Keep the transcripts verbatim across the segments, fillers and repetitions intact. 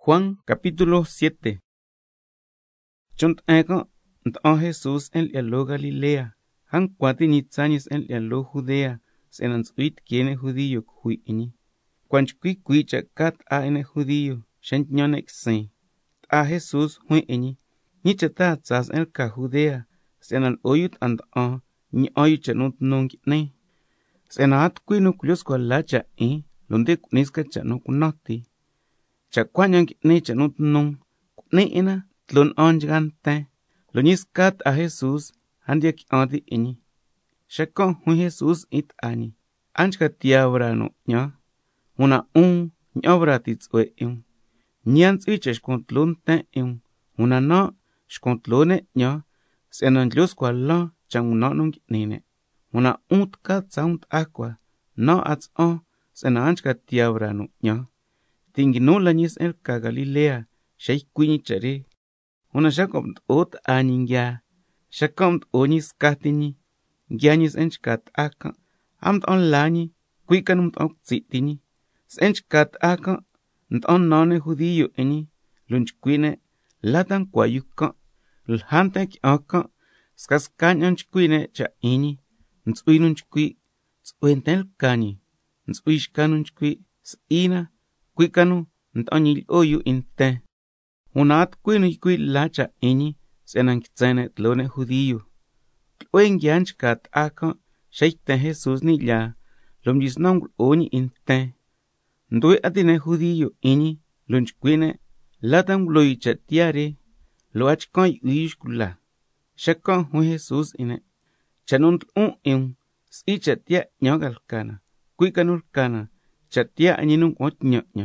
Juan capítulo siete. Chont'eko nt'o Jesús en lialo Galilea, han cuati nitzañes en lialo Judea, senanzuit kiene judío kui'ini. Cuanchqui cuicha kat a ene judío, shentñonek sen. A Jesús hui'ini, nichata tzas en ka Judea, senal oyut and'o, ni oyu chanut nong'ne. Senat kuinuk lios kualacha e, lunde kuniska chanuk noti. Chakwanyang ne chanut nung, ne ina, tlun onjgante, lunis kat a Jesús, handiak odi ini. Shakon hu Jesús it ani, anjka tiabra no nya, una un, nyobra titsue yung. Nyan tsuiche shkontlun te yung, una no, shkontlune nya, senan lios kuala, chang no nung nene. Una unt kat saunt aqua, no ats on, sena anjka tiabra no nya. Tinginulañis el ka Galilea, shay kuinichare. Una shakomt ot aningya, shakomt onis katini, gyanis enchkat aka, amt on lani, kuikanumt ok zitini, senchkat aka, nt on none judío eni, lunch kuine, latan kwayuka, lhantek aka, skaskanyanch kuine cha ini, ntsuinunch kui, tsuentel kani, ntsuishkanunch kui, s'ina, kuikanu ntonil oyu inte. Unat kuinu kui lacha ini senan kitsene tlone judío. Tluen gyanch kat aka shaite Jesús ni ya lomjis nong oni inte. Ndue atine judío ini lunch kuine latan gloi chatiare loach koi uishkula. Shakon hu Jesús ine chanun un in si chatia nyogal kana kuikanul kana chatia aninung ot nyo.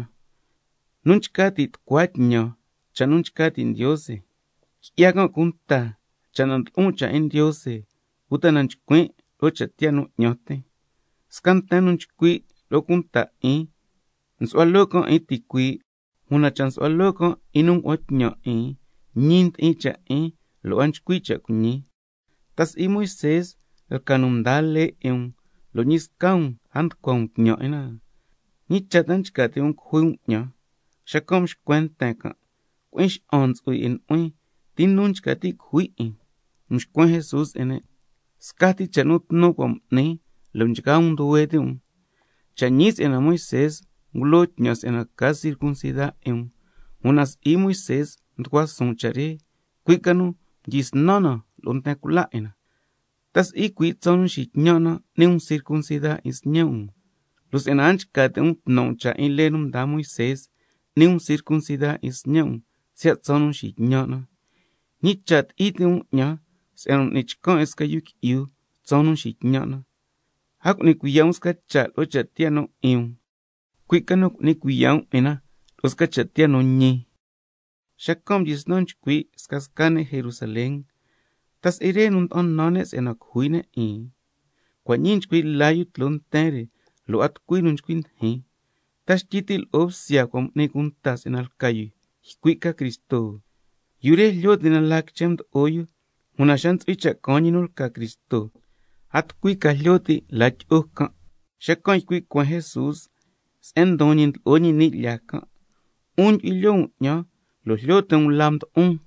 Nunchkatit kwat nyo, chanunchkatin diose. Yagan kunta, chanan uncha en diose, utananchkui, lo chatiano nyote. Skantanunchkui, lo kunta i, nsualoko itikui, una chansualoko inung ot nyo i, nint icha i, lo anchkui chakuni. Tas i Moisés, el kanumdale eun, lo niskaun, handkong nyo ena. Ni chatanchkati un kuing nyo. Shakom shkuenteka, quench ons ui in ui, tinunchkati kui'in, mshkuen Jesús ene, skati chanut nukom ne, lunchgaun duetium. Chanis ena Moisés, glotños ena ka circuncida eum, unas i Moisés, ntquasun chare, kuikanu, jis nono, luntekula ena. Tas i kuitzon shitñono, neum circuncida is neum. Lus enanchkati un tnoncha in lenum da Moisés, neum circuncida is nyong, siat sonun shit nyona. Nichat itium nya, senon nichkon eskayuk iu, sonun shit nyona. Hak ni kuyaun skachat o chatiano ium. Kuikanok ni kuyaun ena, los kachatiano nyi. Shakom jisnonch kui skaskane Jerusalén. Tas irenun on nones enok huine i. Kwanynch kui layut lon tere, lo at kuinunch kuin he. Tashtitil obsia kom ne kuntas en alcayu, hikuika Cristo. Yure liot en alakchemt oyu, una shant icha koninul ka Cristo. At kuika lioti lach oka. Shakon kuikwa Jesús, sen donin oni ni liaka. Un ilyon nya, los lioten lamt un.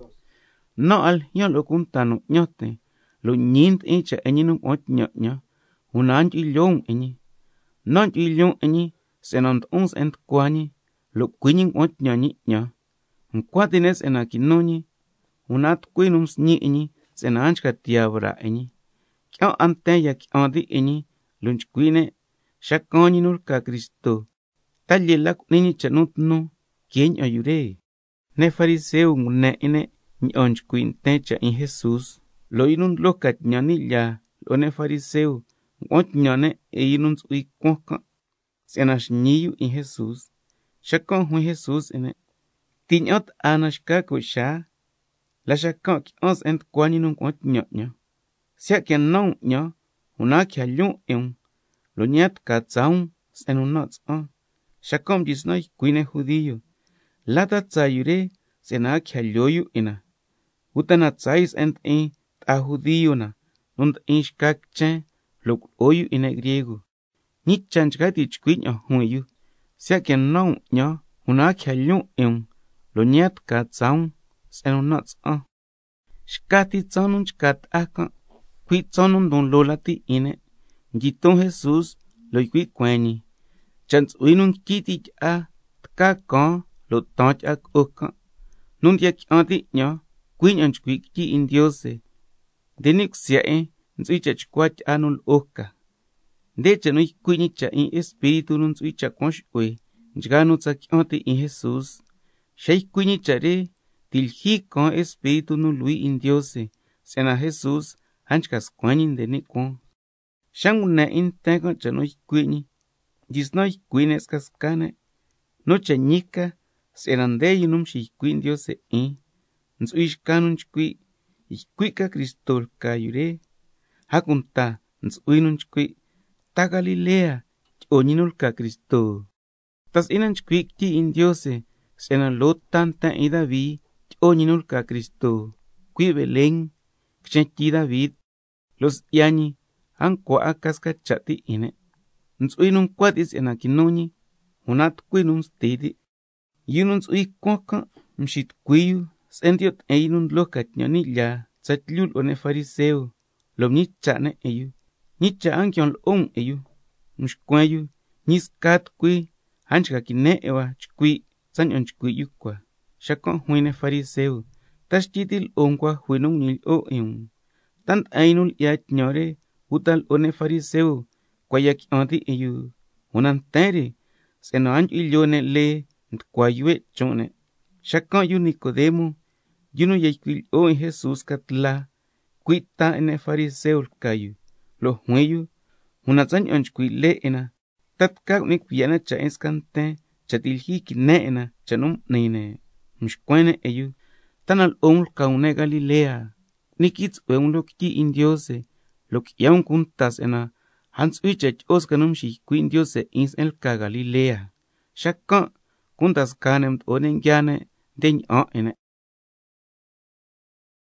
No al yon lo kuntano nyote, lo nyint icha eninum ot nya, un anj ilyon eni. Non ilyon eni. Senont uns ent kwani, lo quinin ot nyani nya. Un quatines en akinoni, unat quinums ni eni, senanchka tiabra eni. Kyo ante yak odi eni, lunch quine, shakoninul ka Cristo. Talyelak nini chanut no, quien ayure. Ne fariseu ne ene, ni onch quin techa in Jesús. Lo inun lokat nyani ya, lo ne fariseu, ot nyane e inuns ui kwaka. Senash niyu in Jesús, shakon hu Jesús ene. Tiñot anashka kusha, la shakon ki ons ent kwaninung ot nyotnya. Siak yan nong nyo, unak ya lyung eun, lo nyat ka tsaun, senunots on. Shakom jisnoy kuine judío, lata tsayure, senak ya lyoyu ina. Utana tsais ent e, ta judío na, und inshkak chen, luk oyu ine griego. Ni chanchkati chkuin o huyu, siak yan nong nyo, unak ya lyung eun, lo ñat ka tsaun, seno not tsao. Shkati tsaunun chkat aka, kui tsaunun don lola ti ine, njiton Jesús lo kui kweni. Chans uinun kiti a, tka kon, lo tonch ak oka. Nun yak anti nyo, kui nyon chkui ki indiose. Denik siae, nzui chach kwach anul oka. De chanui kui ni cha in espiritu nun zui cha konsh ue, njganu tsak anti in Jesús. Shay kui ni cha re, tilhi kon espiritu nun lui indiose, sena Jesús, hanchkas kwanin de ni kon. Shangu na in tengon chanui kui ni, jisnoi kui neskas kane, no cha nika, senande yunum shi kui indiose in, nzui shkanun chkui, ikui ka Kristol ka yure, hakunta, nzui nun chkui, ta Galilea, oninul ka Kristo. Tas inan chkui ki indiose, sena lotan ta i David, oninul ka Kristo. Kui Belén, kchenki David, los yani, han kwa akaska chati ine. Nzui nun kwatis ena kinoni, hunat kui nun stedi. Yunun nzui kwaka, mshit kuiyu, sendiot e yunun lokat nyoni ya, tsatlul one fariseo, lom ni chane eyu. Ni cha ankion l'om eyu, mshkwayu, niskat kui, hanchka kine ewa chkui, sanyon chkui yukwa. Shakon huine fariseo, tashtitil omkwa huinong nil o eun. Tant ainul yach nyore, utal one fariseo, kwa yak anti eyu. Unan tere, seno anj ilyone le, kwa yue chone. Shakon yu Nicodemo, yunu yaikwil o en Jesús katla, kuita ene fariseo kayu. Lo hueyu, hunatsan yonchkui le ena, tatka unik piana cha eskante, chatilhi kine ena, chanum neine, mshkwene eyu, tanal omul kaune Galilea, nikits ueun lo ki indiose, lo ki yaun kuntas ena, hans uchach oskanum shi ku indiose ins el ka Galilea, shakka kuntas kanem onen gyane, den o ene.